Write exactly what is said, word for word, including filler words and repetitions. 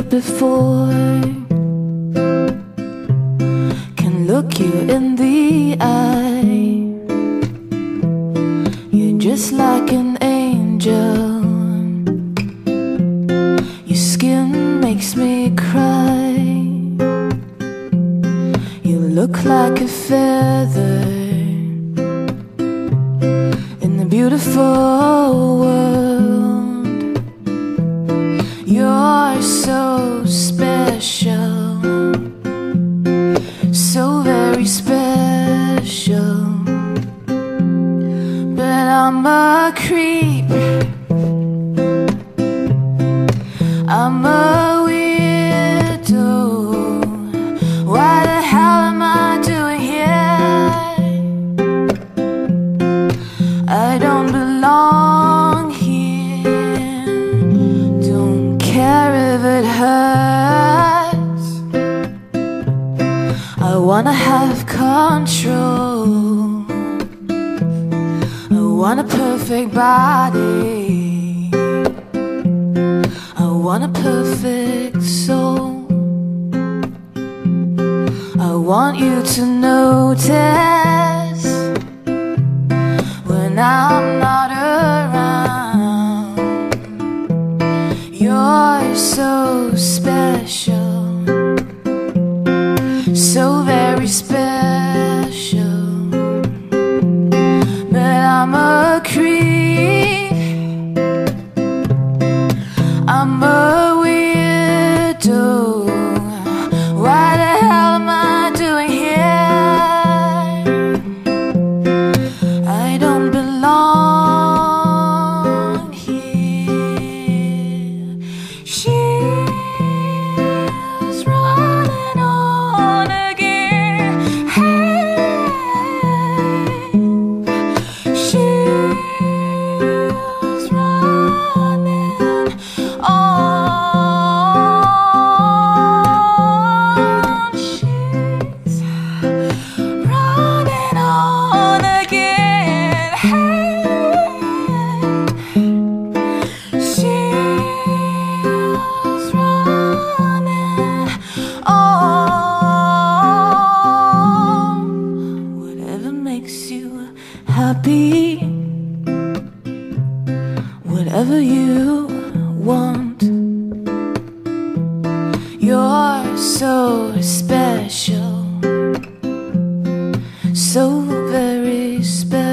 before can look you in the eye. You're just like an angel. Your skin makes me cry. You look like a feather in the beautiful world. You're so special, so very special. But I'm a creep, I'm a weirdo. Why the hell am I doing here? I don't belong here. Don't care if it hurts. I wanna have control. I want a perfect body. I want a perfect soul. I want you to notice when I'm not around. You're so special, so very special. But I'm a creep, I'm a weirdo. Why the hell am I doing here? I don't belong here. She's running on again. Hey, she's running on. She's running on again. Hey, she's running on. Whatever makes you happy, whatever you want. You're so special, so very special.